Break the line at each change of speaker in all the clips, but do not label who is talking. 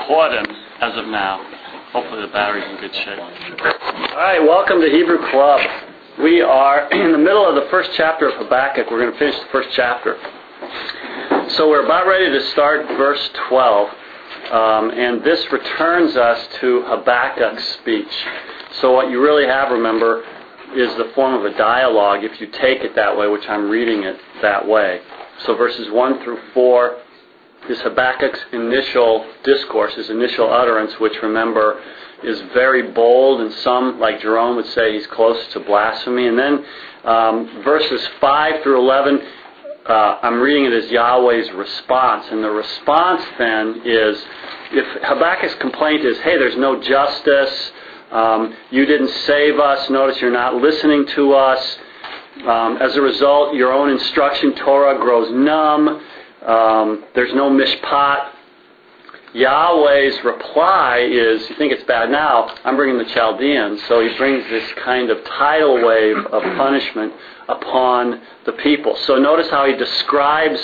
recording as of now. Hopefully the battery's in good shape. All right, welcome to Hebrew Club. We are in the middle of the first chapter of Habakkuk. We're going to finish the first chapter. So we're about ready to start verse 12. And this returns us to Habakkuk's speech. So what you really have, remember, is the form of a dialogue if you take it that way, which I'm reading it that way. So verses 1 through 4 is Habakkuk's initial discourse, his initial utterance, which, remember, is very bold, and some, like Jerome, would say he's close to blasphemy. And then verses 5 through 11, I'm reading it as Yahweh's response. And the response then is, if Habakkuk's complaint is, hey, there's no justice, you didn't save us, notice you're not listening to us, as a result, your own instruction, Torah, grows numb, there's no mishpat. Yahweh's reply is, you think it's bad now, I'm bringing the Chaldeans. So he brings this kind of tidal wave of punishment upon the people. So notice how he describes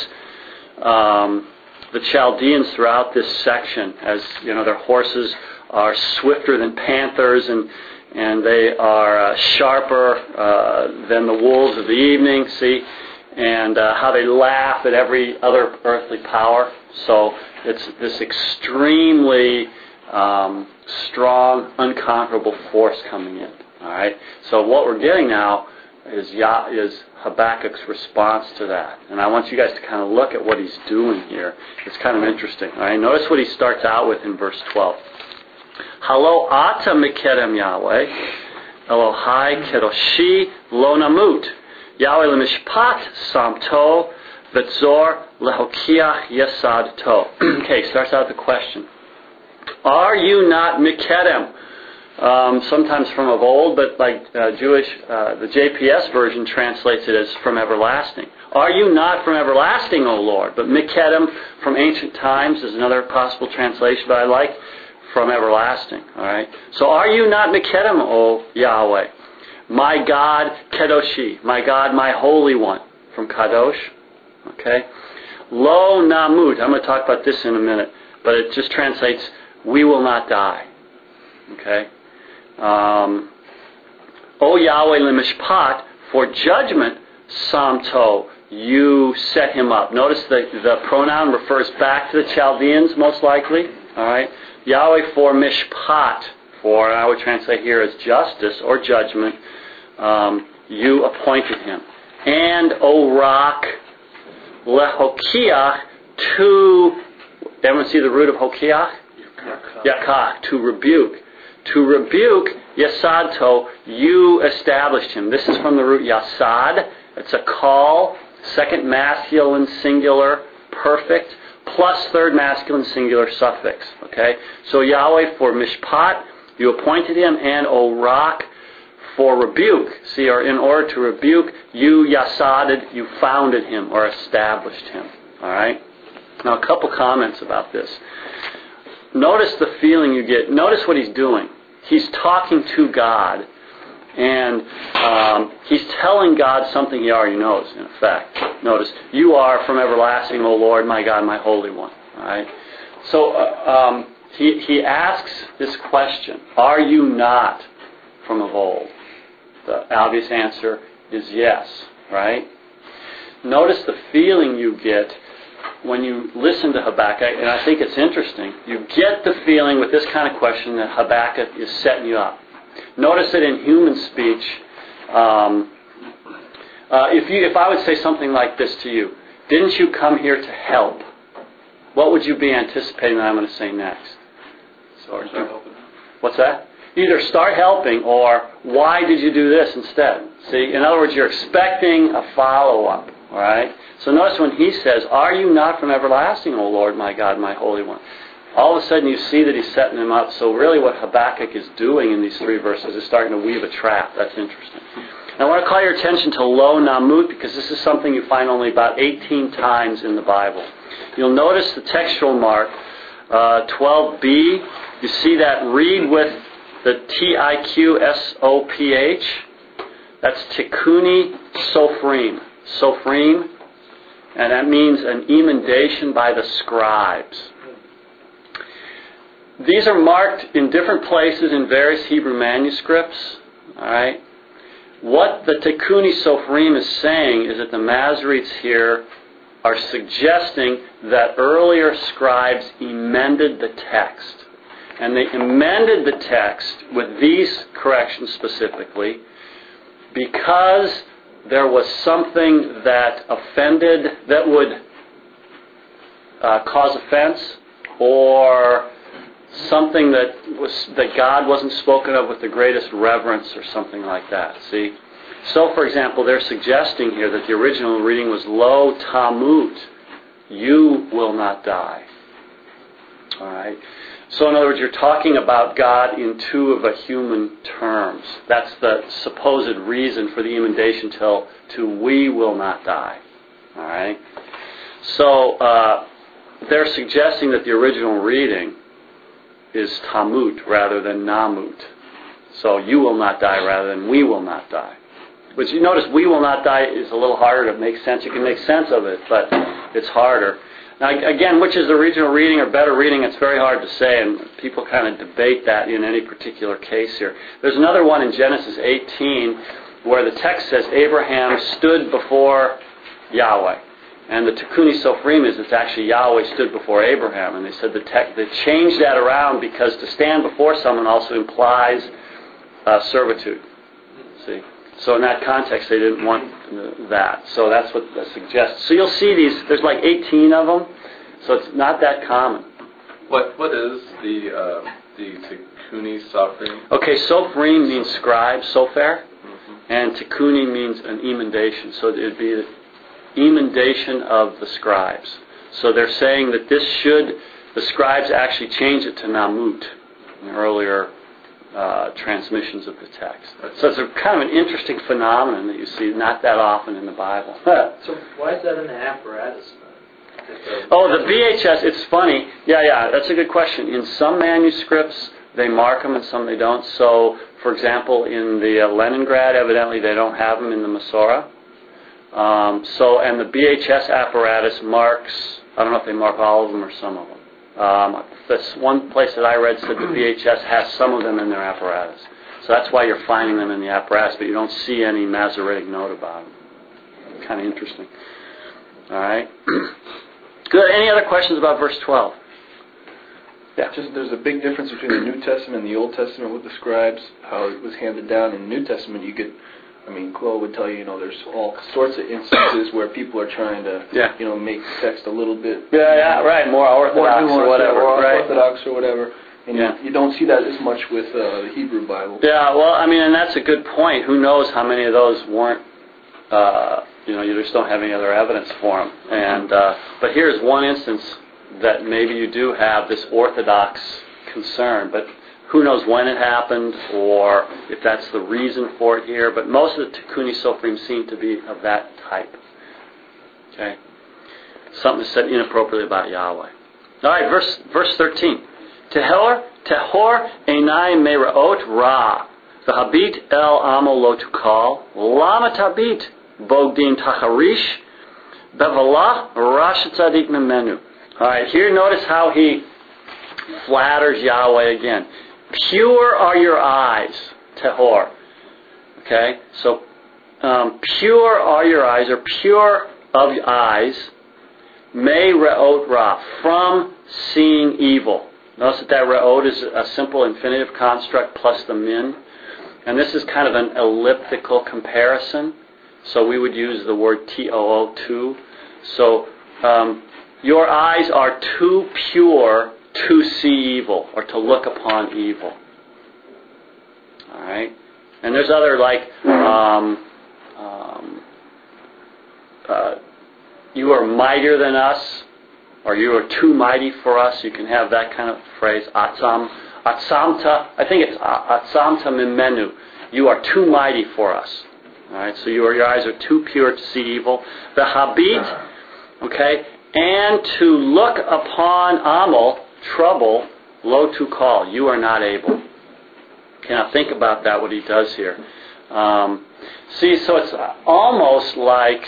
the Chaldeans throughout this section. As you know, their horses are swifter than panthers, and they are sharper than the wolves of the evening. See? And how they laugh at every other earthly power. So it's this extremely strong, unconquerable force coming in. All right. So what we're getting now is Habakkuk's response to that. And I want you guys to kind of look at what he's doing here. It's kind of interesting. All right. Notice what he starts out with in verse 12. Halo ata mikedem Yahweh, Elohai kedoshi lo namut. Yahweh lemishpat samto, v'tzor lehokiach yesadto. Okay, starts out the question. Are you not mikedem? Sometimes from of old, but like Jewish, the JPS version translates it as from everlasting. Are you not from everlasting, O Lord? But mikedem from ancient times is another possible translation, but I like from everlasting. All right. So are you not mikedem, O Yahweh? My God, Kedoshi. My God, my Holy One. From Kadosh. Okay. Lo namut. I'm going to talk about this in a minute. But it just translates, we will not die. Okay. O Yahweh lemishpat. For judgment, samto. You set him up. Notice the pronoun refers back to the Chaldeans, most likely. All right. Yahweh for mishpat. For, I would translate here as justice or judgment. You appointed him. And, O rock, lehokiach, to, everyone see the root of hokiach? Yakach, to rebuke. To rebuke, yasadto, you established him. This is from the root yasad. It's a call, second masculine singular, perfect, plus third masculine singular suffix. Okay? So Yahweh for mishpat, you appointed him, and O rock, for rebuke. See, or in order to rebuke, you yasaded, you founded him or established him. All right? Now a couple comments about this. Notice the feeling you get. Notice what he's doing. He's talking to God, and he's telling God something he already knows, in effect. Notice, you are from everlasting, O Lord, my God, my Holy One. All right? So he asks this question, are you not from of old? The obvious answer is yes, right? Notice the feeling you get when you listen to Habakkuk, and I think it's interesting. You get the feeling with this kind of question that Habakkuk is setting you up. Notice that in human speech, if I would say something like this to you, didn't you come here to help? What would you be anticipating that I'm going to say next? What's that? Either start helping or why did you do this instead? See, in other words, you're expecting a follow-up. All right? So notice when he says, are you not from everlasting, O Lord, my God, my Holy One? All of a sudden you see that he's setting him up. So really what Habakkuk is doing in these three verses is starting to weave a trap. That's interesting. Now I want to call your attention to lo namut, because this is something you find only about 18 times in the Bible. You'll notice the textual mark, 12b. You see that read with the Tiqsoph. That's Tikkuni Sophrim. Sophrim. And that means an emendation by the scribes. These are marked in different places in various Hebrew manuscripts. All right. What the Tikkuni Sofrim is saying is that the Masoretes here are suggesting that earlier scribes amended the text. And they amended the text with these corrections specifically because there was something that offended, that would cause offense, or something that God wasn't spoken of with the greatest reverence or something like that. See? So, for example, they're suggesting here that the original reading was Lo Tamut, you will not die. All right? So, in other words, you're talking about God in two of a human terms. That's the supposed reason for the emendation to we will not die. All right? So, they're suggesting that the original reading is Tamut rather than Namut. So, you will not die rather than we will not die. But you notice we will not die is a little harder to make sense. You can make sense of it, but it's harder. Now, again, which is the original reading or better reading, it's very hard to say, and people kind of debate that in any particular case here. There's another one in Genesis 18 where the text says Abraham stood before Yahweh. And the Tikkuni Sofrim is it's actually Yahweh stood before Abraham. And they said they changed that around because to stand before someone also implies servitude. See? So in that context, they didn't want that. So that's what that suggests. So you'll see these. There's like 18 of them. So it's not that common.
What is the Tikkuni Sofrim?
Okay, Sofrim means scribe, Sofer, and Tikkuni means an emendation. So it'd be the emendation of the scribes. So they're saying that the scribes actually changed it to Namut in the earlier transmissions of the text. So it's a kind of an interesting phenomenon that you see not that often in the Bible.
So why is that in the apparatus?
Oh, the VHS, it's funny. Yeah, that's a good question. In some manuscripts, they mark them and some they don't. So, for example, in the Leningrad, evidently they don't have them in the Masorah. And the VHS apparatus marks, I don't know if they mark all of them or some of them. This one place that I read said the VHS has some of them in their apparatus. So that's why you're finding them in the apparatus, but you don't see any Masoretic note about them. Kind of interesting. All right. Good. Any other questions about verse 12? Yeah.
Just there's a big difference between the New Testament and the Old Testament with the scribes, how it was handed down. In the New Testament, you get, Chloe would tell you, there's all sorts of instances where people are trying to, make the text a little bit...
Yeah, right, more orthodox or whatever.
Orthodox or whatever. And you don't see that as much with the Hebrew Bible.
Yeah, well, and that's a good point. Who knows how many of those weren't, you just don't have any other evidence for them. And but here's one instance that maybe you do have this orthodox concern, but who knows when it happened or if that's the reason for it here. But most of the Tikkuni Sofrim seem to be of that type. Okay? Something said inappropriately about Yahweh. All right, verse 13. Tehor einai me'raot ra, v'habit el amo lo tukal, lama tabit bogdim tacharish, bevalah rash tzadik memenu. All right, here notice how he flatters Yahweh again. Pure are your eyes, Tehor. Okay, so pure are your eyes, or pure of your eyes, me re'ot ra, from seeing evil. Notice that re'ot is a simple infinitive construct plus the min. And this is kind of an elliptical comparison. So we would use the word T-O-O, So your eyes are too pure to see evil or to look upon evil. All right? And there's other you are mightier than us, or you are too mighty for us. You can have that kind of phrase, atzamta. I think it's atzamta mimenu. You are too mighty for us. All right, so your eyes are too pure to see evil. The habit, okay, and to look upon amal, trouble, lo to call. You are not able. Okay, now think about that, what he does here. See, so it's almost like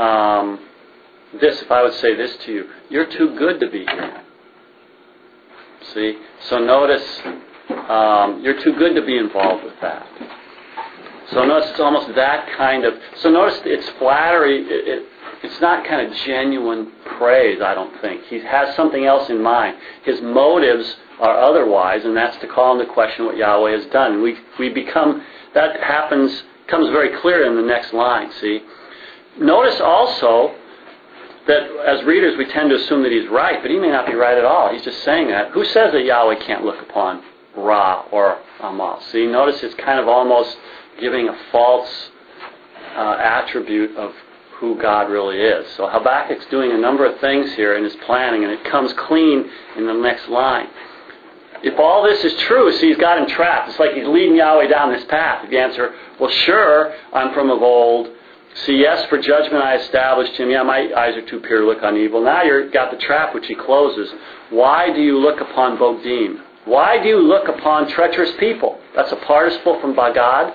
this, if I would say this to you. You're too good to be here. See? So notice, you're too good to be involved with that. So notice it's almost that kind of... So notice it's flattery. It's not kind of genuine praise, I don't think. He has something else in mind. His motives are otherwise, and that's to call into question what Yahweh has done. We become... That comes very clear in the next line, see? Notice also that as readers we tend to assume that he's right, but he may not be right at all. He's just saying that. Who says that Yahweh can't look upon Ra or Amal? See, notice it's kind of almost giving a false attribute of who God really is. So Habakkuk's doing a number of things here in his planning, and it comes clean in the next line. If all this is true, see, he's got him trapped. It's like he's leading Yahweh down this path. If you answer, well, sure, I'm from of old. See, yes, for judgment I established him. Yeah, my eyes are too pure to look on evil. Now you've got the trap which he closes. Why do you look upon Bogdim? Why do you look upon treacherous people? That's a participle from Bagad.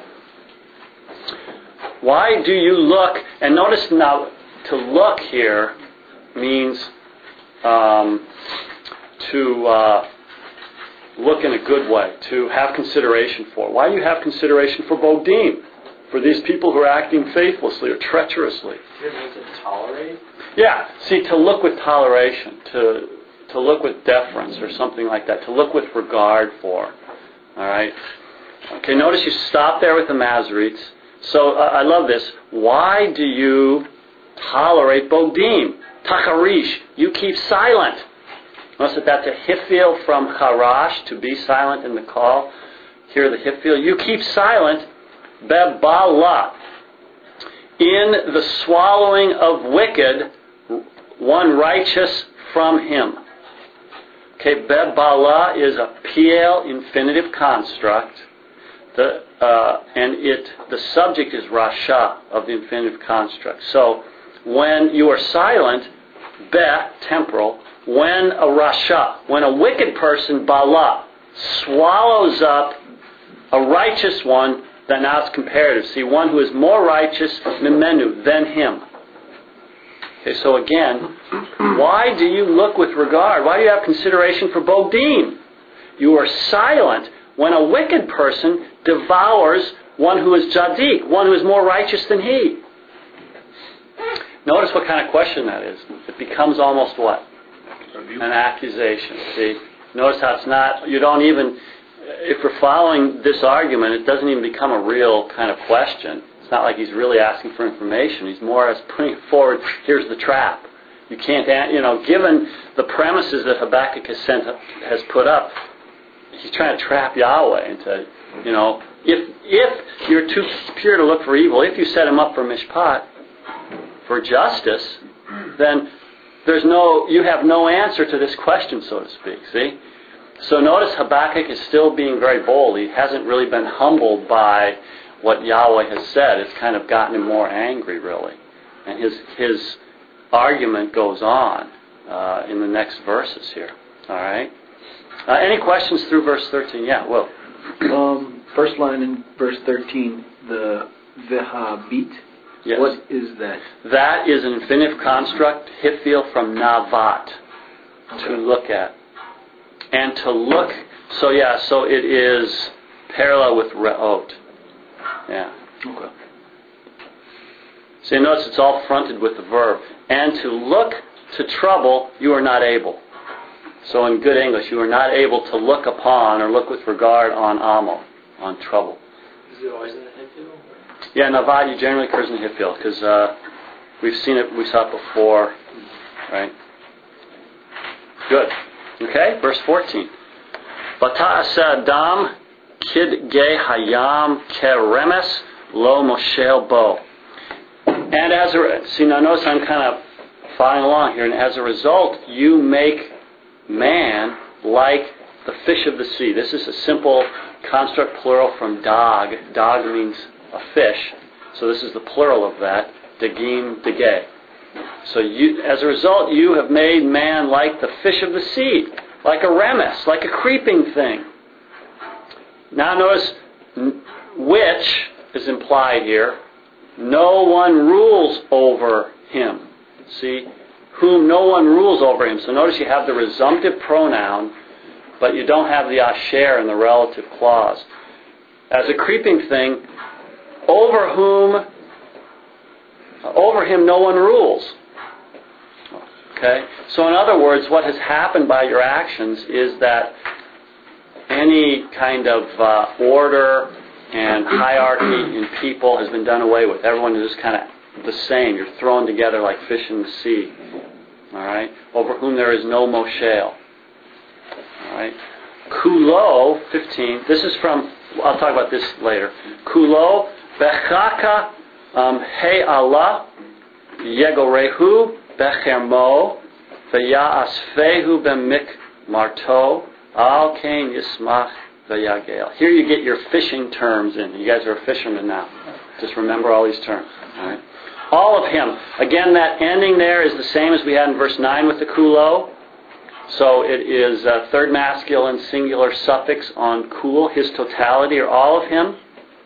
Why do you look? And notice now, to look here means to look in a good way, to have consideration for. Why do you have consideration for Bogdim? For these people who are acting faithlessly or treacherously.
It means to tolerate?
Yeah, see, to look with toleration, to look with deference or something like that, to look with regard for. All right? Okay, notice you stop there with the Masoretes. So I love this. Why do you tolerate Bogdim? Tacharish, you keep silent. Notice that that's a hifil from charash, to be silent in the call. Here the hifil. You keep silent, bebala. In the swallowing of wicked, one righteous from him. Okay, bebala is a piel infinitive construct. The subject is rasha of the infinitive construct. So when you are silent, be, temporal, when a rasha, when a wicked person, bala, swallows up a righteous one, then now it's comparative. See, one who is more righteous, mimenu, than him. Okay, so again, why do you look with regard? Why do you have consideration for Bogdim? You are silent when a wicked person devours one who is Jadik, one who is more righteous than he. Notice what kind of question that is. It becomes almost what? An accusation. See? Notice how it's not, you don't even, if we're following this argument, it doesn't even become a real kind of question. It's not like he's really asking for information. He's more as putting forward, here's the trap. You can't, given the premises that Habakkuk has put up, he's trying to trap Yahweh into, if you're too pure to look for evil, if you set him up for mishpat, for justice, then you have no answer to this question, so to speak, see? So notice Habakkuk is still being very bold. He hasn't really been humbled by what Yahweh has said. It's kind of gotten him more angry, really. And his argument goes on in the next verses here. All right? Any questions through verse 13? Yeah, Will.
First line in verse 13, the Vehabit.
Yes.
What is that?
That is an infinitive construct, hifil from navat, to look at. And to look, so it is parallel with re'ot. Yeah.
Okay.
So you notice it's all fronted with the verb. And to look to trouble, you are not able. So in good English, you are not able to look upon or look with regard on amo, on trouble.
Is it always in the hifil?
Yeah, Navad generally occurs in hifil because we've seen it, we saw it before, right? Good. Okay, verse 14. Vata'asa Adam kid ge hayam keremes lo moshel bo. And now notice I'm kind of following along here, and as a result, you make man like the fish of the sea. This is a simple construct plural from dag. Dag means a fish. So this is the plural of that. Degim, dege. So as a result, you have made man like the fish of the sea, like a remes, like a creeping thing. Now notice, which is implied here, no one rules over him. See? Whom no one rules over him. So notice you have the resumptive pronoun but you don't have the asher in the relative clause. As a creeping thing, over him no one rules. Okay? So in other words, what has happened by your actions is that any kind of order and hierarchy in people has been done away with. Everyone is just kind of the same. You're thrown together like fish in the sea. All right? Over whom there is no moshel. All right? Kulo, 15. This is from, I'll talk about this later. Kulo, bechaka, he Allah, yegorehu, bechermo, v'ya'asfehu b'mik marto, al kain yismach v'yagel. Here you get your fishing terms in. You guys are fishermen now. Just remember all these terms. All right? All of him. Again, that ending there is the same as we had in verse 9 with the kulo. So it is third masculine singular suffix on kul, his totality, or all of him.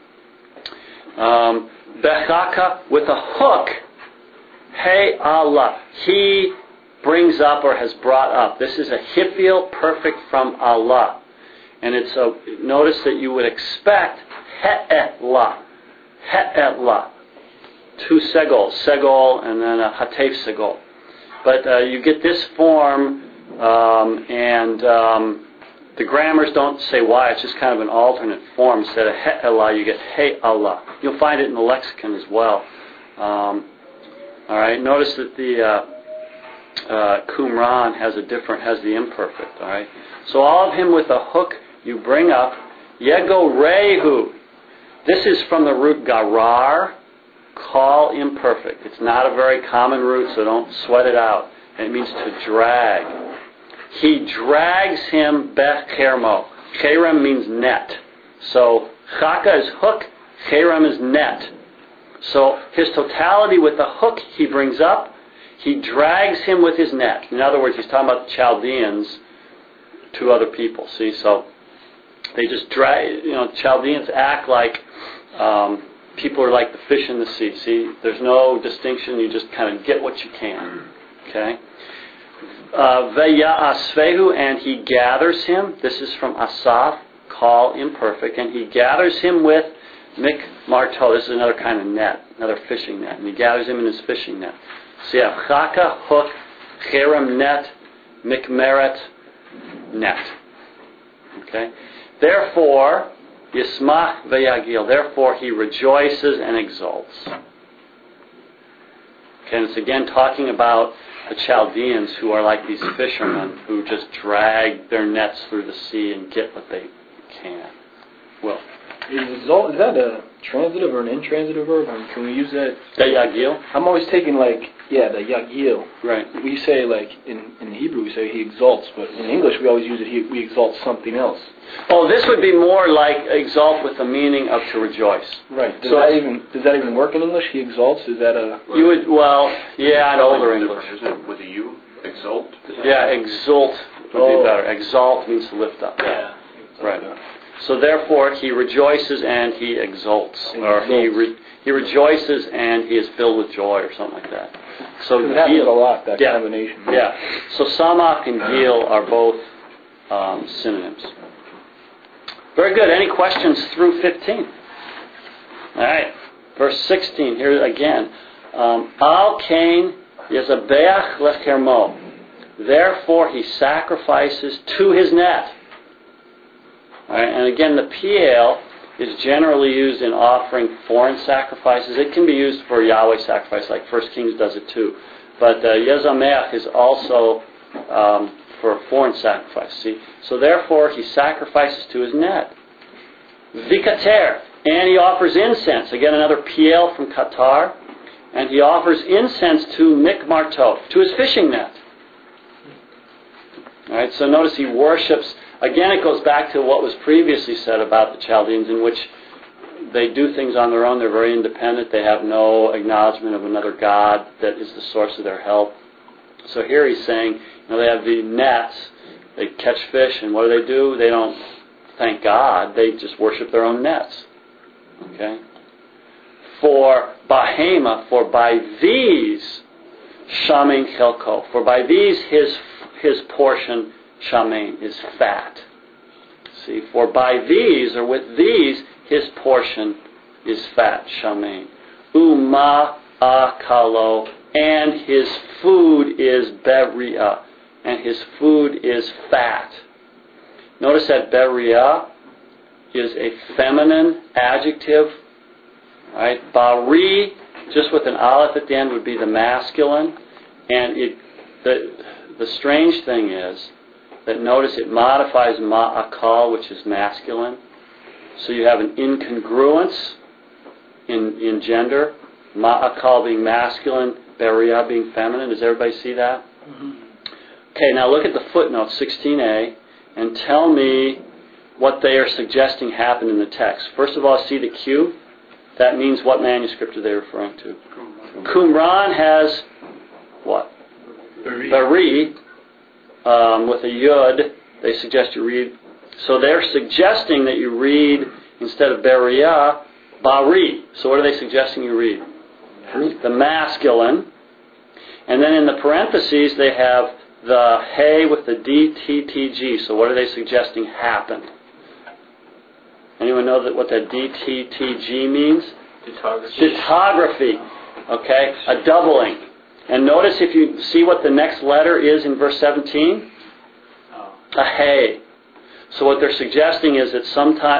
Bechaka with a hook. Hey Allah. He brings up or has brought up. This is a hifil perfect from Allah. And it's notice that you would expect he'etla. He'etla. Two segol, and then a hatef segol. But you get this form, and the grammars don't say why. It's just kind of an alternate form. Instead of he'etla, you get hey Allah. You'll find it in the lexicon as well. All right. Notice that the Qumran has the imperfect. All right. So all of him with a hook you bring up. Yegorehu. This is from the root garar. Call imperfect. It's not a very common root, so don't sweat it out. It means to drag. He drags him bechermo. Cherem means net. So chaka is hook, cherem is net. So his totality with the hook he brings up, he drags him with his net. In other words, he's talking about the Chaldeans to other people. See, so they just drag. Chaldeans act like people are like the fish in the sea. See, there's no distinction. You just kind of get what you can. Okay. Ve'ya'asfehu, and he gathers him. This is from Asaph, call imperfect, and he gathers him with mikmarto. This is another kind of net, another fishing net, and he gathers him in his fishing net. So you have chaka, hook, cherem, net, mikmeret, net. Okay. Therefore, yismach ve'yagil. Therefore, he rejoices and exults. Okay, and it's again talking about the Chaldeans who are like these fishermen who just drag their nets through the sea and get what they can. Well,
is that a transitive or an intransitive verb? Can we use that?
The yagil?
I'm always taking the yagil.
Right.
We say in Hebrew we say he exalts, but in English we always use it we exalt something else.
Oh, this would be more like exalt with the meaning of to rejoice.
Right. Does that even work in English? He exalts. Is that a?
You would in older English.
Is it with a U? Exalt.
Yeah, exult would be better. Exalt means to lift up.
Yeah.
Right. So therefore, he rejoices and he exults, or he rejoices and he is filled with joy, or something like that. So
it happens a lot, that combination.
Yeah. So samach and gil are both synonyms. Very good. Any questions through 15? All right. Verse 16. Here again. Al kain yezabeach lechermo. Therefore, he sacrifices to his net. All right, and again, the piel is generally used in offering foreign sacrifices. It can be used for Yahweh sacrifice, like 1 Kings does it too. But Yezameach is also for a foreign sacrifice. See, so therefore he sacrifices to his net. Vikater, and he offers incense. Again, another piel from Qatar, and he offers incense to Mikmarto, to his fishing net. All right, so notice he worships. Again, it goes back to what was previously said about the Chaldeans, in which they do things on their own. They're very independent. They have no acknowledgement of another God that is the source of their help. So here he's saying, they have the nets. They catch fish, and what do? They don't thank God. They just worship their own nets. Okay? For Bahema, for by these, Shamin Chelko, for by these his portion shamein, is fat. See, for by these, or with these, his portion is fat, shamein. Uma'akalo, and his food is beria, and his food is fat. Notice that beria is a feminine adjective. Right? Bari, just with an aleph at the end, would be the masculine. And the strange thing is that notice it modifies ma'akal, which is masculine. So you have an incongruence in gender. Ma'akal being masculine, beria being feminine. Does everybody see that? Mm-hmm. Okay, now look at the footnote 16a and tell me what they are suggesting happened in the text. First of all, see the Q. That means what manuscript are they referring to? Qumran has what? Bari. With a yud. They suggest you read. So they're suggesting that you read, instead of beria, bari. So what are they suggesting you read? The masculine. And then in the parentheses they have the hey with the DTTG. So what are they suggesting happened? Anyone know what that DTTG means? Dittography. Okay? A doubling. And notice if you see what the next letter is in verse 17? A hey. So what they're suggesting is that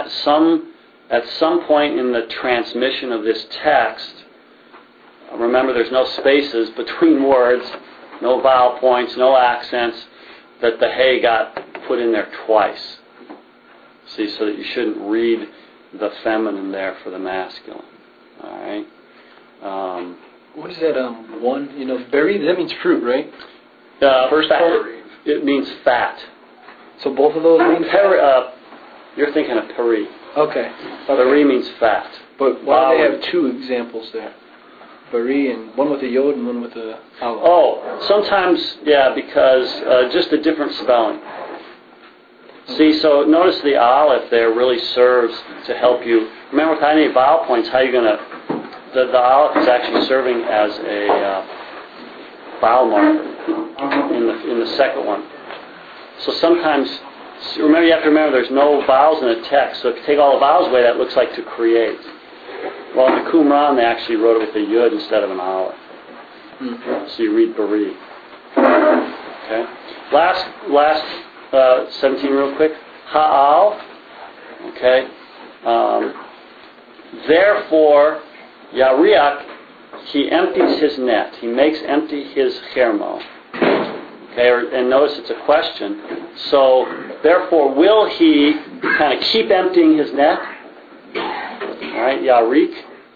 at some point in the transmission of this text, remember there's no spaces between words, no vowel points, no accents, that the hey got put in there twice. See, so that you shouldn't read the feminine there for the masculine. All right.
What is that? One. Berry. That means fruit, right?
First part. It means fat.
So both of those mean fat.
You're thinking of peri.
Okay.
Peri means fat.
But why do they have two examples there? Bari and one with a yod and one with a aleph.
Oh, sometimes, yeah, because just a different spelling. See, so notice the aleph there really serves to help you. Remember, without any vowel points, how you're going to... The aleph is actually serving as a vowel marker in the second one. So sometimes, remember, you have to remember there's no vowels in the text. So if you take all the vowels away, that looks like to create. Well, in the Qumran, they actually wrote it with a yud instead of an aleph. So you read bari. Okay. Last 17 real quick. Ha'al. Okay. Therefore, Yariach, he empties his net. He makes empty his chermo. Okay, and notice it's a question. So, therefore, will he kind of keep emptying his net? Alright, Yarik.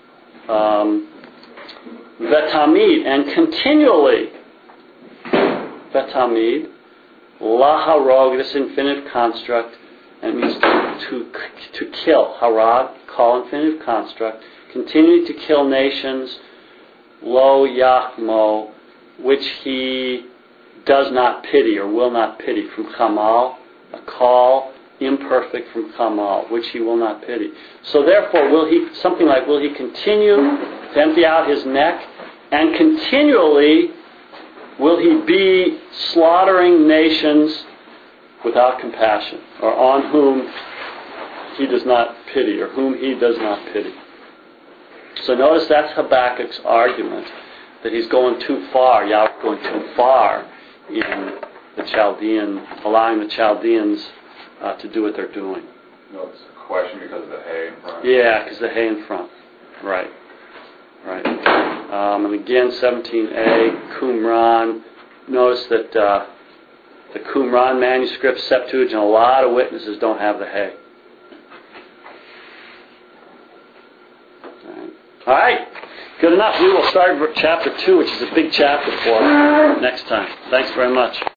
Vetamid, and continually. Vetamid. Laharog, this infinitive construct, and it means to kill. Harag, call infinitive construct. Continue to kill nations. Lo Yachmo, which he does not pity or will not pity. From Kamal, a call, imperfect from Kamal, which he will not pity. So therefore, will he continue to empty out his neck, and continually will he be slaughtering nations without compassion, or on whom he does not pity, or whom he does not pity? So notice that's Habakkuk's argument, that he's going too far, Yahweh going too far in the Chaldean, allowing the Chaldeans to do what they're doing.
No, it's a question because of the hay in front.
Yeah, because the hay in front. Right. And again, 17a, Qumran. Notice that the Qumran manuscript, Septuagint, a lot of witnesses don't have the hay. All right. Good enough. We will start chapter 2, which is a big chapter for us, next time. Thanks very much.